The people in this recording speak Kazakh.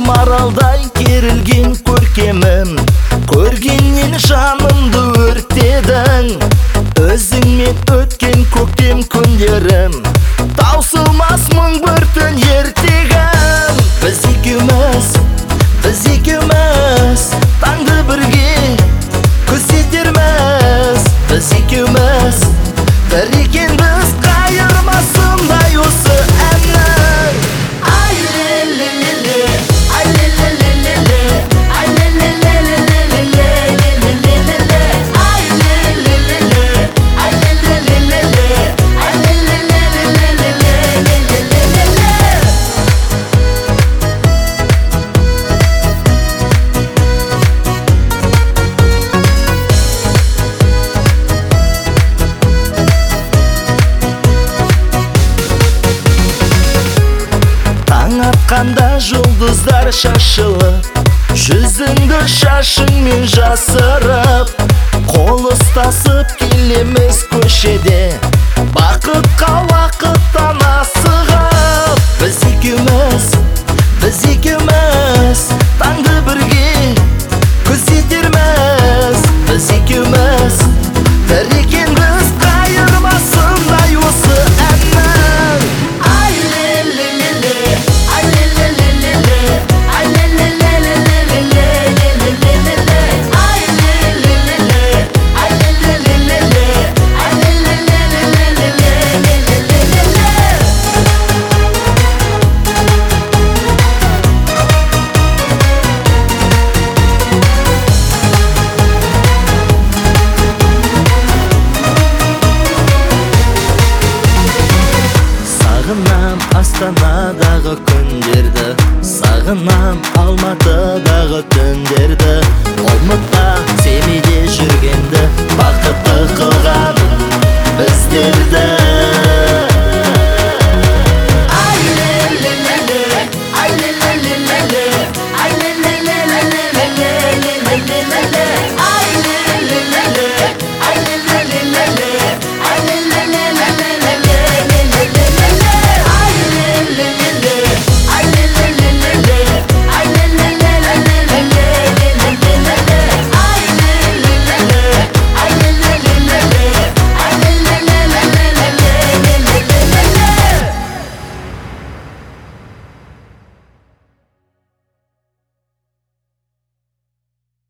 маралдай керілген көркемім, көргеннен жанымды өртедің. Өзіңмен өткен көктем күндерім, таусылмас мың бір түн ертегім. Біз екеуміз таңды бірге күзетерміз. Біз екеуміз бір екенбіз, қайырмасындай осы әннің. Ай ле-ле-ле-ле, ай ле-ле-ле-ле-ле, ай ле-ле-ле-ле-ле-ле, ай ле-ле-ле-ле, ай ле-ле-ле-ле-ле, ай ле-ле-ле-ле-ле. Таң атқанда жұлдыздар шашылып, жүзіңді шашыңмен жасырып, қол ұстасып келеміз көшеде, бақытқа уақыттан асығып. Біз екеуміз таңды бірге күзетерміз. Біз екеуміз бір екенбіз, қайырмасындай осы әннің. Ай ле-ле-ле-ле, ай ле-ле-ле-ле-ле, ай ле-ле-ле-ле-ле-ле, ай ле-ле-ле-ле, ай ле-ле-ле-ле-ле, ай ле-ле-ле-ле-ле. Сағынам Астанадағы күндерді, сағынам Алматыдағы түндерді, ұмытпа семейде жүргенді, бақытты қылған біздерді.